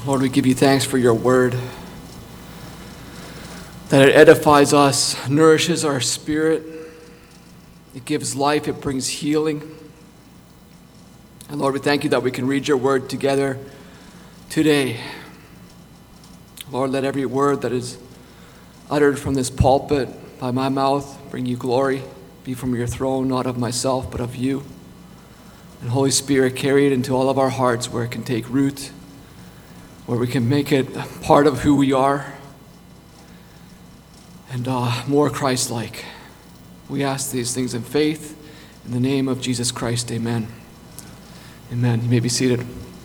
Lord, we give you thanks for your word, that it edifies us, nourishes our spirit, it gives life, it brings healing. And Lord, we thank you that we can read your word together today. Lord, let every word that is uttered from this pulpit by my mouth bring you glory, be from your throne, not of myself, but of you. And Holy Spirit, carry it into all of our hearts where it can take root, where we can make it part of who we are, and more Christ-like. We ask these things in faith, in the name of Jesus Christ, amen. Amen. You may be seated.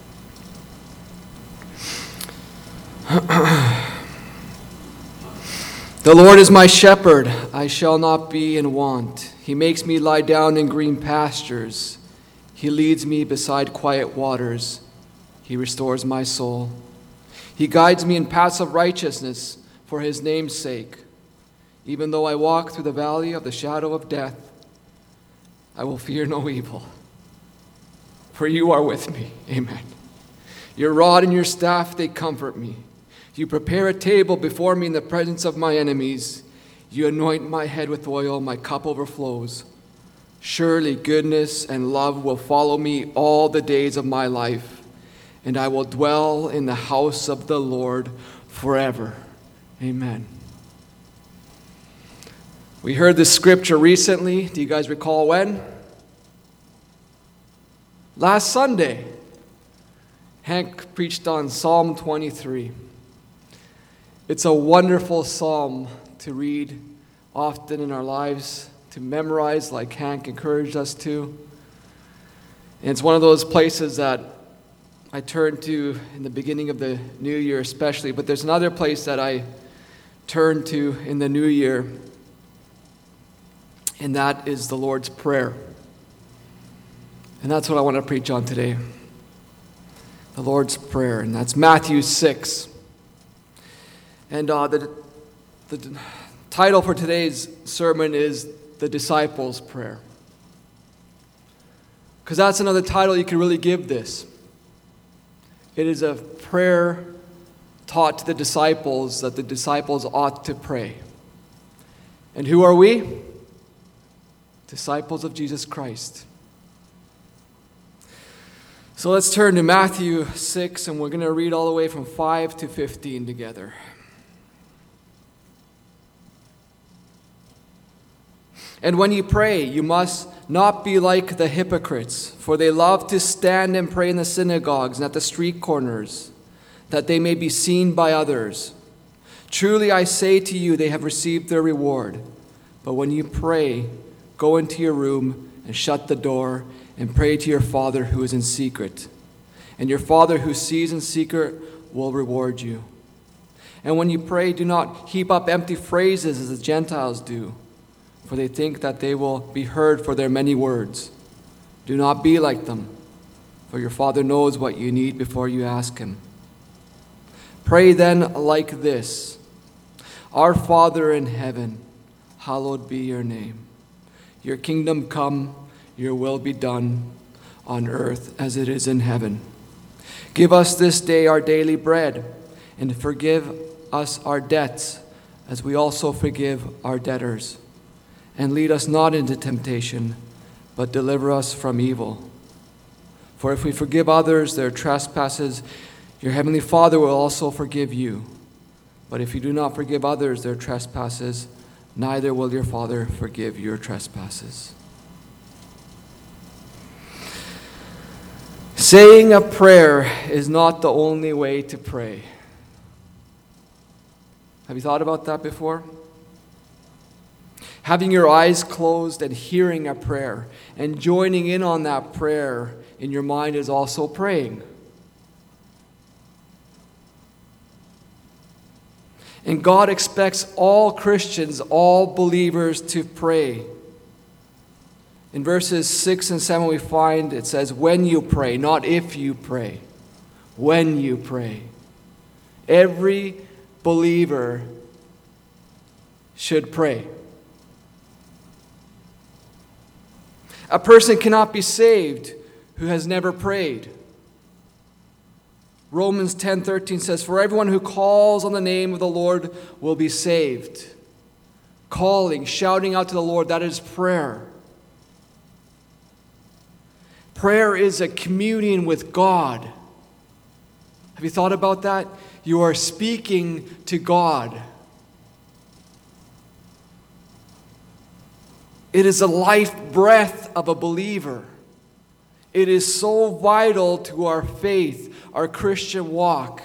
The Lord is my shepherd, I shall not be in want. He makes me lie down in green pastures. He leads me beside quiet waters. He restores my soul. He guides me in paths of righteousness for his name's sake. Even though I walk through the valley of the shadow of death, I will fear no evil, for you are with me. Amen. Your rod and your staff, they comfort me. You prepare a table before me in the presence of my enemies. You anoint my head with oil, my cup overflows. Surely goodness and love will follow me all the days of my life, and I will dwell in the house of the Lord forever. Amen. We heard this scripture recently. Do you guys recall when? Last Sunday, Hank preached on Psalm 23. It's a wonderful psalm to read often in our lives, to memorize like Hank encouraged us to. And it's one of those places that I turn to in the beginning of the new year especially, but there's another place that I turn to in the new year, and that is the Lord's Prayer. And that's what I want to preach on today. The Lord's Prayer, and that's Matthew 6. And the title for today's sermon is The Disciples' Prayer. Because that's another title you can really give this. It is a prayer taught to the disciples that the disciples ought to pray. And who are we? Disciples of Jesus Christ. So let's turn to Matthew 6, and we're going to read all the way from 5 to 15 together. And when you pray, you must not be like the hypocrites, for they love to stand and pray in the synagogues and at the street corners, that they may be seen by others. Truly I say to you, they have received their reward. But when you pray, go into your room and shut the door and pray to your Father who is in secret. And your Father who sees in secret will reward you. And when you pray, do not heap up empty phrases as the Gentiles do, for they think that they will be heard for their many words. Do not be like them, for your Father knows what you need before you ask him. Pray then like this: Our Father in heaven, hallowed be your name. Your kingdom come, your will be done on earth as it is in heaven. Give us this day our daily bread, and forgive us our debts as we also forgive our debtors. And lead us not into temptation, but deliver us from evil. For if we forgive others their trespasses, your heavenly Father will also forgive you. But if you do not forgive others their trespasses, neither will your Father forgive your trespasses. Saying a prayer is not the only way to pray. Have you thought about that before? Having your eyes closed and hearing a prayer and joining in on that prayer in your mind is also praying. And God expects all Christians, all believers to pray. In verses 6 and 7 we find it says, when you pray, not if you pray. When you pray. Every believer should pray. A person cannot be saved who has never prayed. Romans 10:13 says, "For everyone who calls on the name of the Lord will be saved." Calling, shouting out to the Lord, that is prayer. Prayer is a communion with God. Have you thought about that? You are speaking to God. It is the life breath of a believer. It is so vital to our faith, our Christian walk.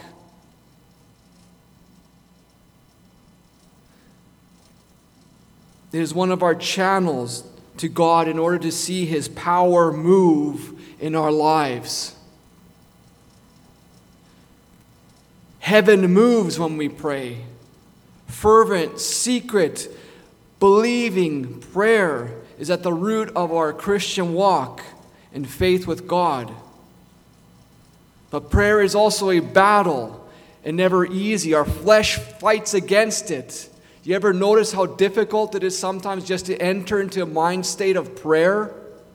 It is one of our channels to God in order to see His power move in our lives. Heaven moves when we pray. Fervent, secret, believing prayer is at the root of our Christian walk and faith with God. But prayer is also a battle and never easy. Our flesh fights against it. You ever notice how difficult it is sometimes just to enter into a mind state of prayer?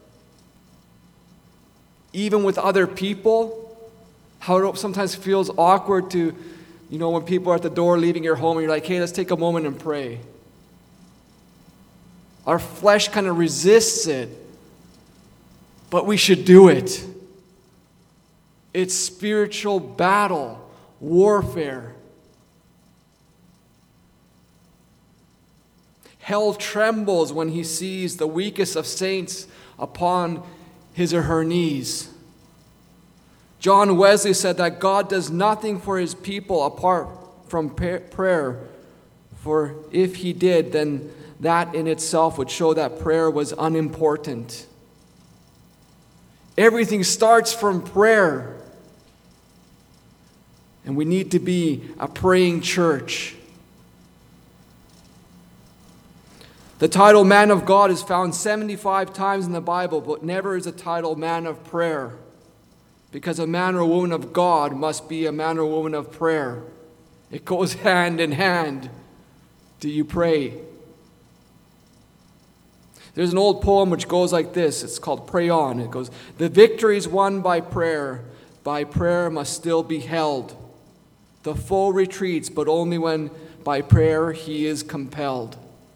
Even with other people? How it sometimes feels awkward to, when people are at the door leaving your home and you're like, hey, let's take a moment and pray. Our flesh kind of resists it, but we should do it. It's spiritual battle, warfare. Hell trembles when he sees the weakest of saints upon his or her knees. John Wesley said that God does nothing for His people apart from prayer, for if He did, then that in itself would show that prayer was unimportant. Everything starts from prayer. And we need to be a praying church. The title man of God is found 75 times in the Bible, but never is the title man of prayer. Because a man or woman of God must be a man or woman of prayer. It goes hand in hand. Do you pray? There's an old poem which goes like this. It's called Pray On. It goes, "The victory is won by prayer must still be held. The foe retreats, but only when by prayer he is compelled."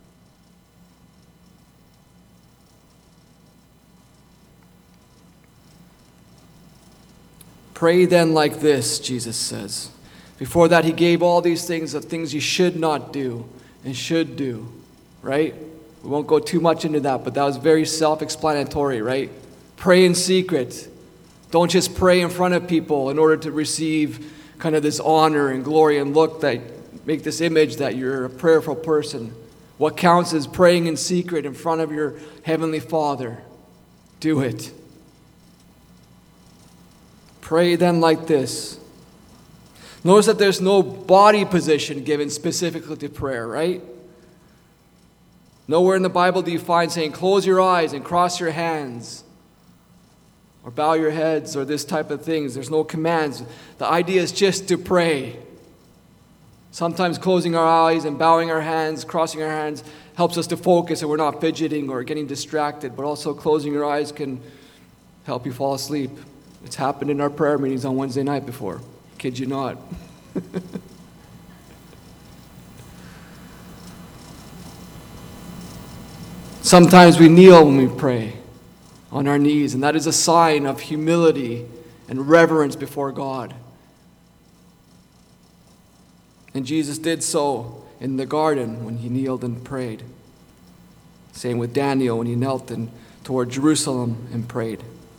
Pray then like this, Jesus says. Before that, He gave all these things of things you should not do and should do, right? We won't go too much into that, but that was very self-explanatory, right? Pray in secret. Don't just pray in front of people in order to receive kind of this honor and glory and look that make this image that you're a prayerful person. What counts is praying in secret in front of your Heavenly Father. Do it. Pray then like this. Notice that there's no body position given specifically to prayer, right? Nowhere in the Bible do you find saying, close your eyes and cross your hands, or bow your heads, or this type of things. There's no commands. The idea is just to pray. Sometimes closing our eyes and bowing our hands, crossing our hands, helps us to focus and we're not fidgeting or getting distracted. But also closing your eyes can help you fall asleep. It's happened in our prayer meetings on Wednesday night before. Kid you not. Sometimes we kneel when we pray on our knees, and that is a sign of humility and reverence before God. And Jesus did so in the garden when He kneeled and prayed. Same with Daniel when he knelt toward Jerusalem and prayed.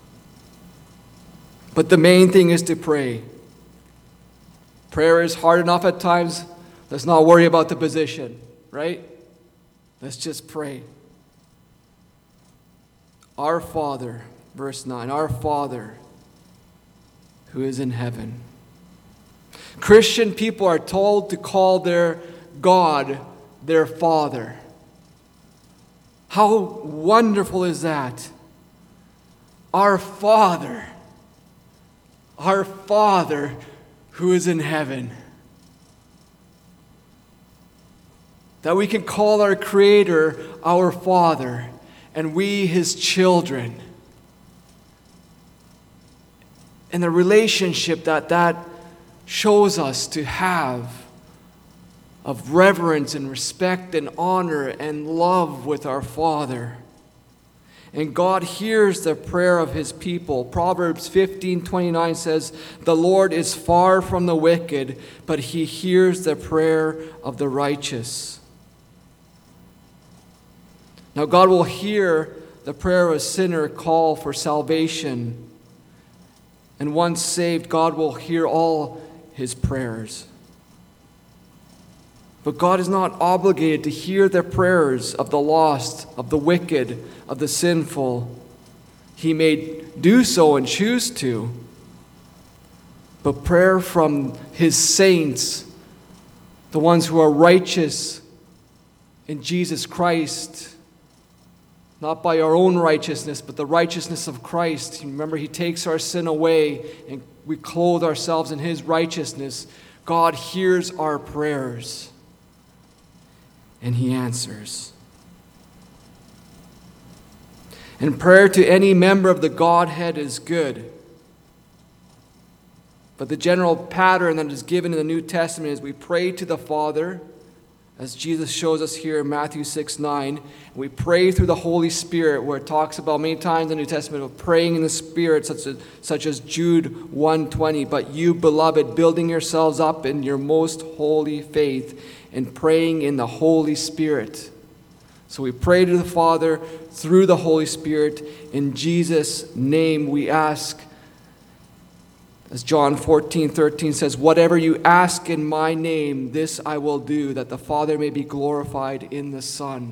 But the main thing is to pray. Prayer is hard enough at times. Let's not worry about the position, right? Let's just pray. Our Father, verse 9, our Father who is in heaven. Christian people are told to call their God their Father. How wonderful is that? Our Father who is in heaven. That we can call our Creator our Father, and we His children. And the relationship that shows us to have of reverence and respect and honor and love with our Father. And God hears the prayer of his people. Proverbs 15:29 says, "The Lord is far from the wicked, but he hears the prayer of the righteous." Now God will hear the prayer of a sinner call for salvation. And once saved, God will hear all his prayers. But God is not obligated to hear the prayers of the lost, of the wicked, of the sinful. He may do so and choose to. But prayer from his saints, the ones who are righteous in Jesus Christ, not by our own righteousness, but the righteousness of Christ. Remember, he takes our sin away and we clothe ourselves in his righteousness. God hears our prayers and he answers. And prayer to any member of the Godhead is good. But the general pattern that is given in the New Testament is we pray to the Father, as Jesus shows us here in Matthew 6:9. We pray through the Holy Spirit, where it talks about many times in the New Testament of praying in the Spirit, such as Jude 1:20. "But you, beloved, building yourselves up in your most holy faith and praying in the Holy Spirit." So we pray to the Father through the Holy Spirit. In Jesus' name we ask, as John 14:13 says, "Whatever you ask in my name, this I will do, that the Father may be glorified in the Son."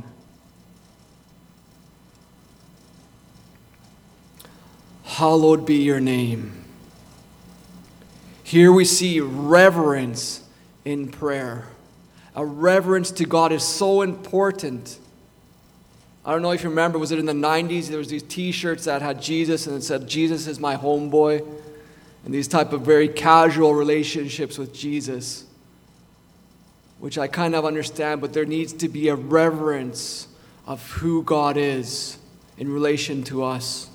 Hallowed be your name. Here we see reverence in prayer. A reverence to God is so important. I don't know if you remember, was it in the 90s? There was these t-shirts that had Jesus and it said, "Jesus is my homeboy." And these type of very casual relationships with Jesus, which I kind of understand, but there needs to be a reverence of who God is in relation to us.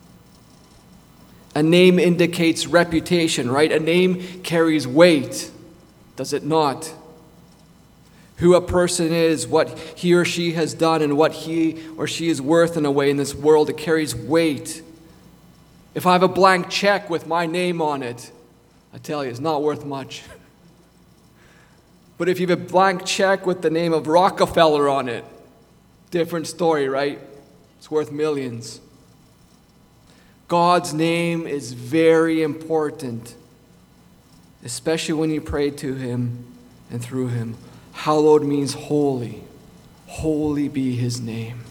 A name indicates reputation, right? A name carries weight, does it not? Who a person is, what he or she has done, and what he or she is worth in a way in this world, it carries weight. If I have a blank check with my name on it, I tell you, it's not worth much. But if you have a blank check with the name of Rockefeller on it, different story, right? It's worth millions. God's name is very important, especially when you pray to him and through him. Hallowed means holy. Holy be his name.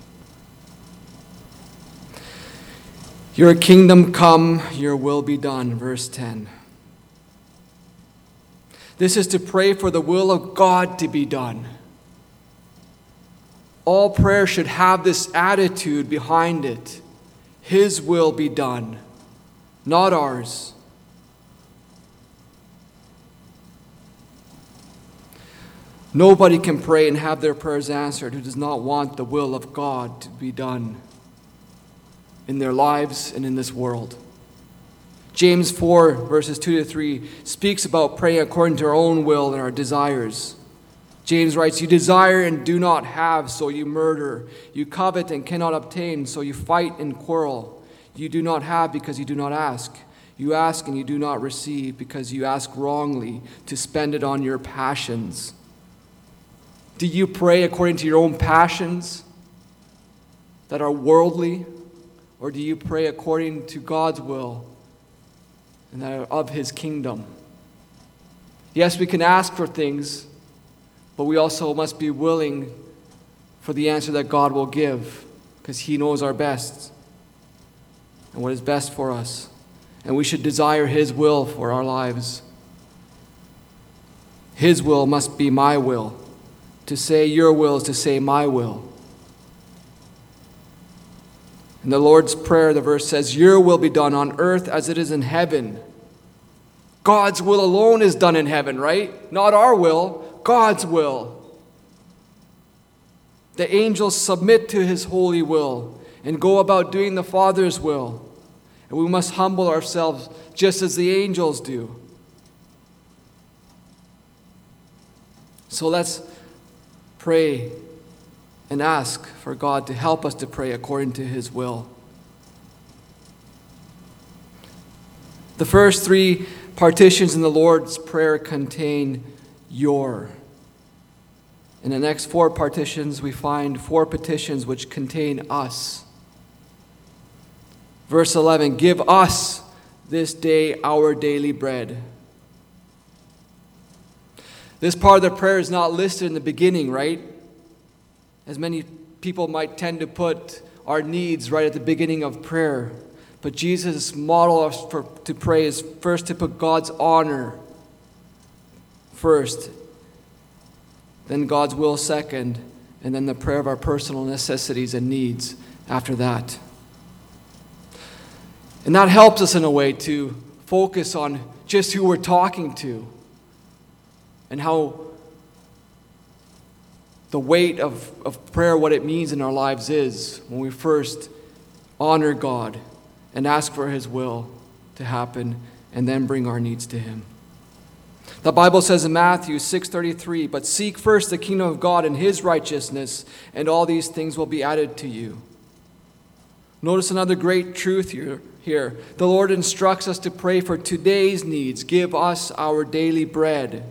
Your kingdom come, your will be done, verse 10. This is to pray for the will of God to be done. All prayer should have this attitude behind it. His will be done, not ours. Nobody can pray and have their prayers answered who does not want the will of God to be done in their lives and in this world. James 4, verses 2-3 speaks about praying according to our own will and our desires. James writes, "You desire and do not have, so you murder. You covet and cannot obtain, so you fight and quarrel. You do not have because you do not ask. You ask and you do not receive because you ask wrongly to spend it on your passions." Do you pray according to your own passions that are worldly? Or do you pray according to God's will and that are of his kingdom? Yes, we can ask for things, but we also must be willing for the answer that God will give, because he knows our best and what is best for us. And we should desire his will for our lives. His will must be my will. To say your will is to say my will. In the Lord's Prayer, the verse says, "Your will be done on earth as it is in heaven." God's will alone is done in heaven, right? Not our will, God's will. The angels submit to his holy will and go about doing the Father's will. And we must humble ourselves just as the angels do. So let's pray and ask for God to help us to pray according to His will. The first three partitions in the Lord's Prayer contain your. In the next four partitions, we find four petitions which contain us. Verse 11, give us this day our daily bread. This part of the prayer is not listed in the beginning, right? As many people might tend to put our needs right at the beginning of prayer. But Jesus' model of us to pray is first to put God's honor first, then God's will second, and then the prayer of our personal necessities and needs after that. And that helps us in a way to focus on just who we're talking to and how the weight of prayer, what it means in our lives is when we first honor God and ask for His will to happen and then bring our needs to Him. The Bible says in Matthew 6:33, but seek first the kingdom of God and His righteousness, and all these things will be added to you. Notice another great truth here. The Lord instructs us to pray for today's needs. Give us our daily bread.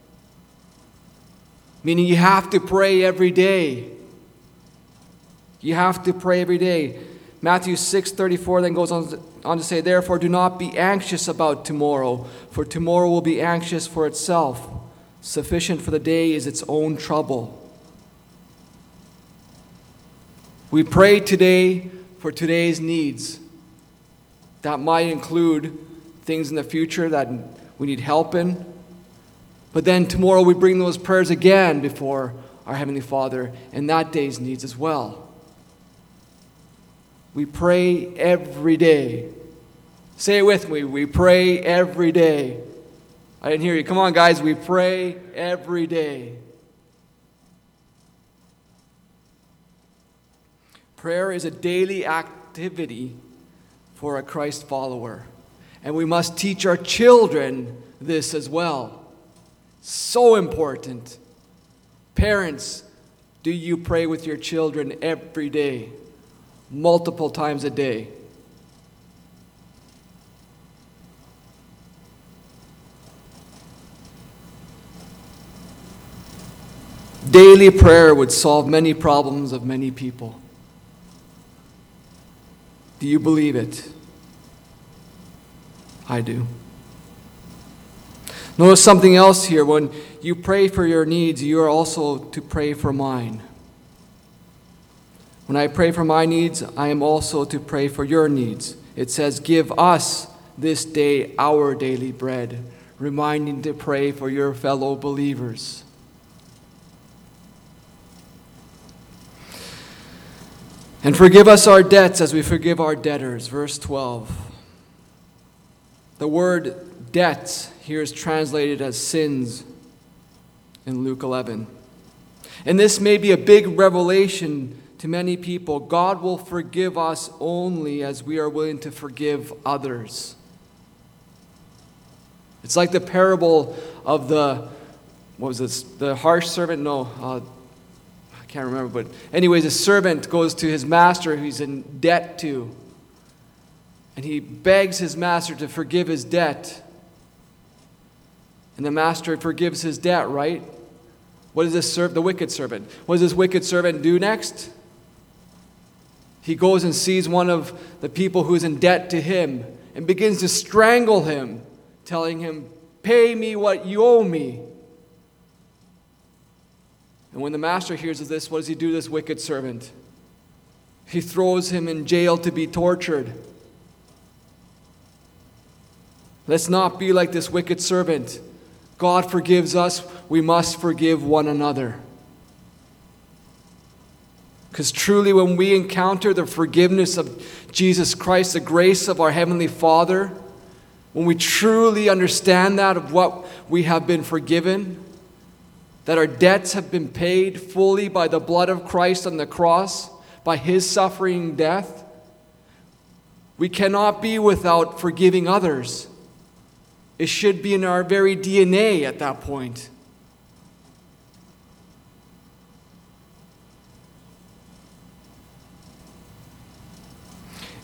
Meaning you have to pray every day. You have to pray every day. Matthew 6:34 then goes on to say, therefore do not be anxious about tomorrow, for tomorrow will be anxious for itself. Sufficient for the day is its own trouble. We pray today for today's needs. That might include things in the future that we need help in. But then tomorrow we bring those prayers again before our Heavenly Father and that day's needs as well. We pray every day. Say it with me. We pray every day. I didn't hear you. Come on, guys. We pray every day. Prayer is a daily activity for a Christ follower. And we must teach our children this as well. So important. Parents, do you pray with your children every day? Multiple times a day? Daily prayer would solve many problems of many people. Do you believe it? I do. Notice something else here. When you pray for your needs, you are also to pray for mine. When I pray for my needs, I am also to pray for your needs. It says, give us this day our daily bread, reminding to pray for your fellow believers. And forgive us our debts as we forgive our debtors. Verse 12. The word debts here is translated as sins in Luke 11. And this may be a big revelation to many people. God will forgive us only as we are willing to forgive others. It's like the parable of the harsh servant? No, I can't remember. But anyways, a servant goes to his master who he's in debt to. And he begs his master to forgive his debt. And the master forgives his debt, right? What does the wicked servant? What does this wicked servant do next? He goes and sees one of the people who is in debt to him and begins to strangle him, telling him, pay me what you owe me. And when the master hears of this, what does he do to this wicked servant? He throws him in jail to be tortured. Let's not be like this wicked servant. God forgives us, we must forgive one another. Because truly when we encounter the forgiveness of Jesus Christ, the grace of our Heavenly Father, when we truly understand that of what we have been forgiven, that our debts have been paid fully by the blood of Christ on the cross, by His suffering death, we cannot be without forgiving others. It should be in our very DNA at that point.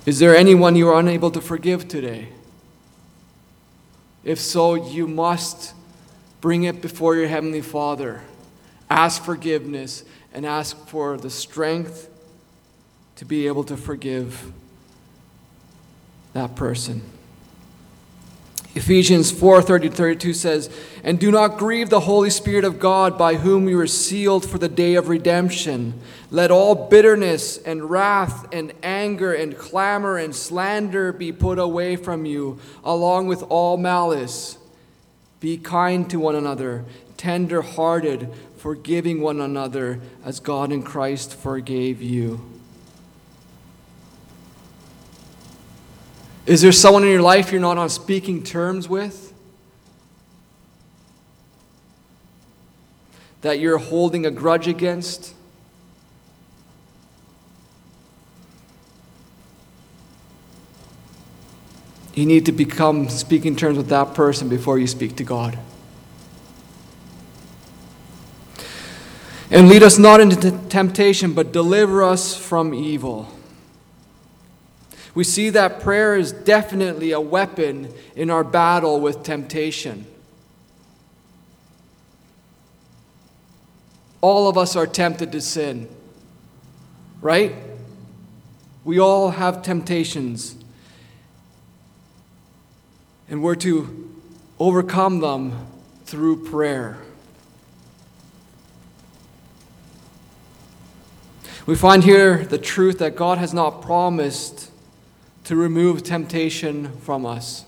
Is there anyone you are unable to forgive today? If so, you must bring it before your Heavenly Father. Ask forgiveness and ask for the strength to be able to forgive that person. Ephesians 4:30-32 says, "And do not grieve the Holy Spirit of God, by whom you were sealed for the day of redemption. Let all bitterness and wrath and anger and clamor and slander be put away from you, along with all malice. Be kind to one another, tender-hearted, forgiving one another, as God in Christ forgave you." Is there someone in your life you're not on speaking terms with? That you're holding a grudge against? You need to become speaking terms with that person before you speak to God. "And lead us not into temptation, but deliver us from evil." We see that prayer is definitely a weapon in our battle with temptation. All of us are tempted to sin, right? We all have temptations. And we're to overcome them through prayer. We find here the truth that God has not promised to remove temptation from us.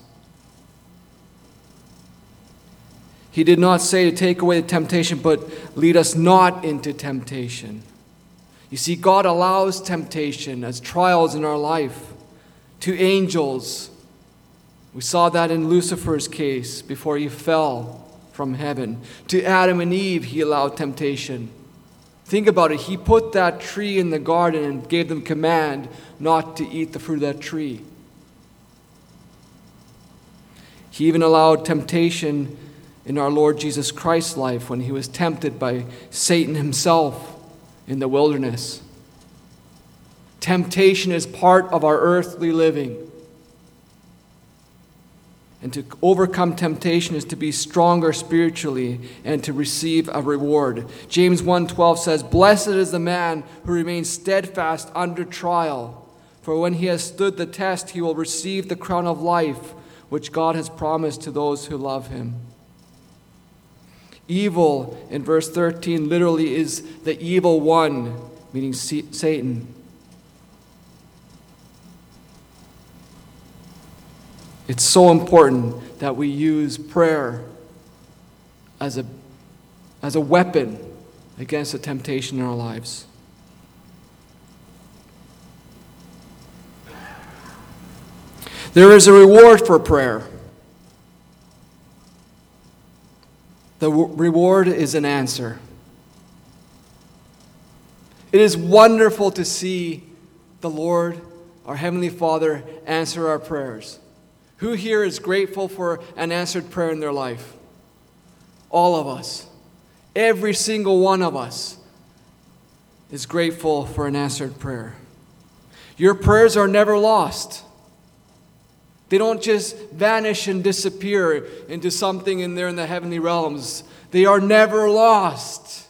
He did not say to take away the temptation, but lead us not into temptation. You see, God allows temptation as trials in our life to angels. We saw that in Lucifer's case before he fell from heaven. To Adam and Eve, he allowed temptation. Think about it. He put that tree in the garden and gave them command not to eat the fruit of that tree. He even allowed temptation in our Lord Jesus Christ's life when he was tempted by Satan himself in the wilderness. Temptation is part of our earthly living. And to overcome temptation is to be stronger spiritually and to receive a reward. James 1:12 says, "Blessed is the man who remains steadfast under trial, for when he has stood the test, he will receive the crown of life, which God has promised to those who love him." Evil, in verse 13, literally is the evil one, meaning Satan. It's so important that we use prayer as a weapon against the temptation in our lives. There is a reward for prayer. The reward is an answer. It is wonderful to see the Lord, our Heavenly Father, answer our prayers. Who here is grateful for an answered prayer in their life? All of us. Every single one of us is grateful for an answered prayer. Your prayers are never lost. They don't just vanish and disappear into something in there in the heavenly realms. They are never lost.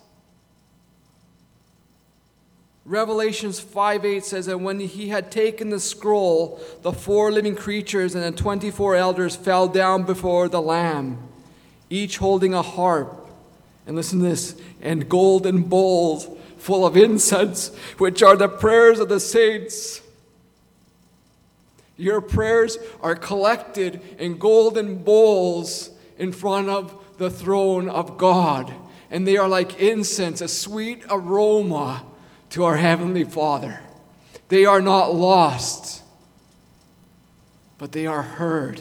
Revelations 5:8 says, "And when he had taken the scroll, the 4 living creatures and the 24 elders fell down before the Lamb, each holding a harp," and listen to this, "and golden bowls full of incense, which are the prayers of the saints." Your prayers are collected in golden bowls in front of the throne of God, and they are like incense, a sweet aroma to our Heavenly Father. They are not lost, but they are heard.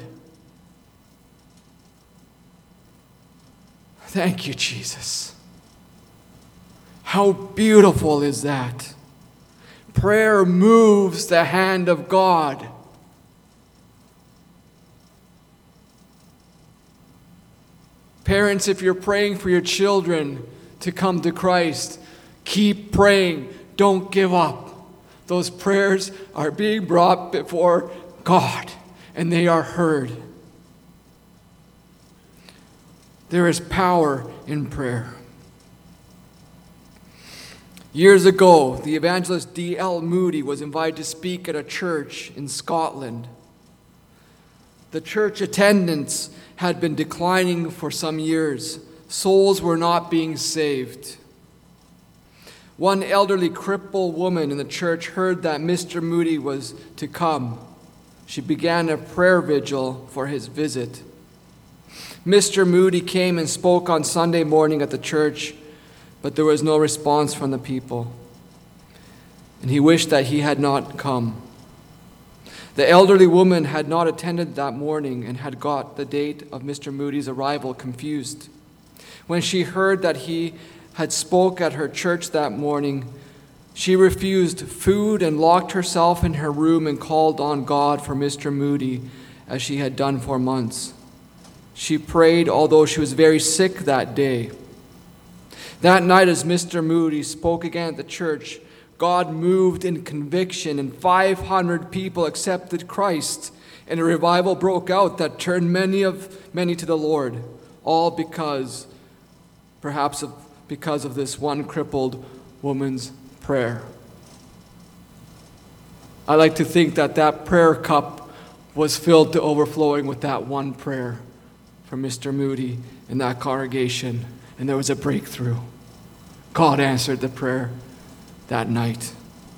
Thank you, Jesus. How beautiful is that? Prayer moves the hand of God. Parents, if you're praying for your children to come to Christ, keep praying. Don't give up. those prayers are being brought before God, and they are heard. There is power in prayer. Years ago, the evangelist D.L. Moody was invited to speak at a church in Scotland. The church attendance had been declining for some years. Souls were not being saved. One elderly crippled woman in the church heard that Mr. Moody was to come. She began a prayer vigil for his visit. Mr. Moody came and spoke on Sunday morning at the church, but there was no response from the people, and he wished that he had not come. The elderly woman had not attended that morning and had got the date of Mr. Moody's arrival confused. When she heard that he had spoke at her church that morning, she refused food and locked herself in her room and called on God for Mr. Moody, as she had done for months. She prayed, although she was very sick that day. That night, as Mr. Moody spoke again at the church, God moved in conviction, and 500 people accepted Christ, and a revival broke out that turned many to the Lord, all because of this one crippled woman's prayer. I like to think that prayer cup was filled to overflowing with that one prayer from Mr. Moody in that congregation, and there was a breakthrough. God answered the prayer that night.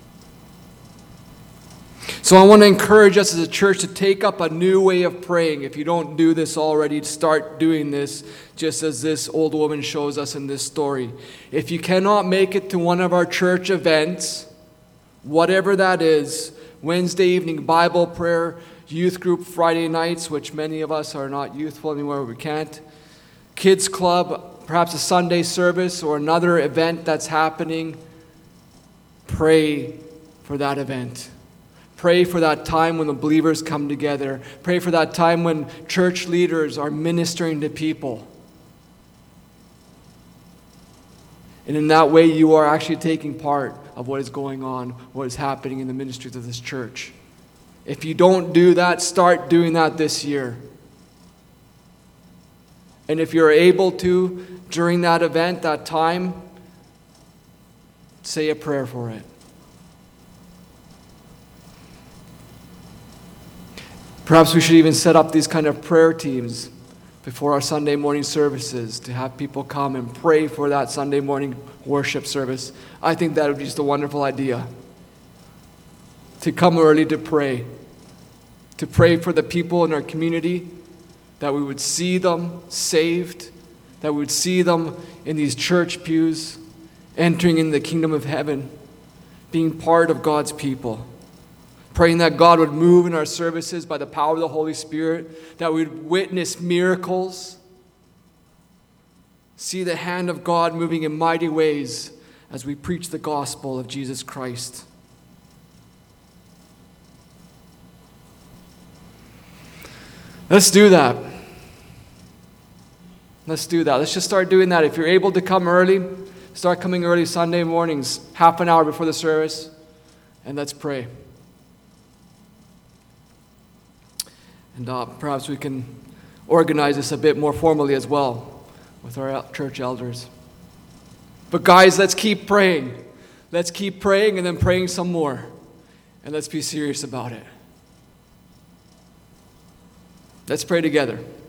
So I want to encourage us as a church to take up a new way of praying. If you don't do this already, start doing this, just as this old woman shows us in this story. If you cannot make it to one of our church events, whatever that is, Wednesday evening Bible prayer, youth group Friday nights, which many of us are not youthful anymore, we can't, kids club, perhaps a Sunday service or another event that's happening, pray for that event. Pray for that time when the believers come together. Pray for that time when church leaders are ministering to people. And in that way, you are actually taking part of what is going on, what is happening in the ministries of this church. If you don't do that, start doing that this year. And if you're able to, during that event, that time, say a prayer for it. Perhaps we should even set up these kind of prayer teams before our Sunday morning services to have people come and pray for that Sunday morning worship service. I think that would be just a wonderful idea. To come early to pray for the people in our community, that we would see them saved, that we would see them in these church pews, entering in the kingdom of heaven, being part of God's people. Praying that God would move in our services by the power of the Holy Spirit, that we would witness miracles, see the hand of God moving in mighty ways as we preach the gospel of Jesus Christ. Let's do that. Let's do that. Let's just start doing that. If you're able to come early, start coming early Sunday mornings, half an hour before the service, and let's pray. And perhaps we can organize this a bit more formally as well with our church elders. But guys, let's keep praying. Let's keep praying and then praying some more. And let's be serious about it. Let's pray together.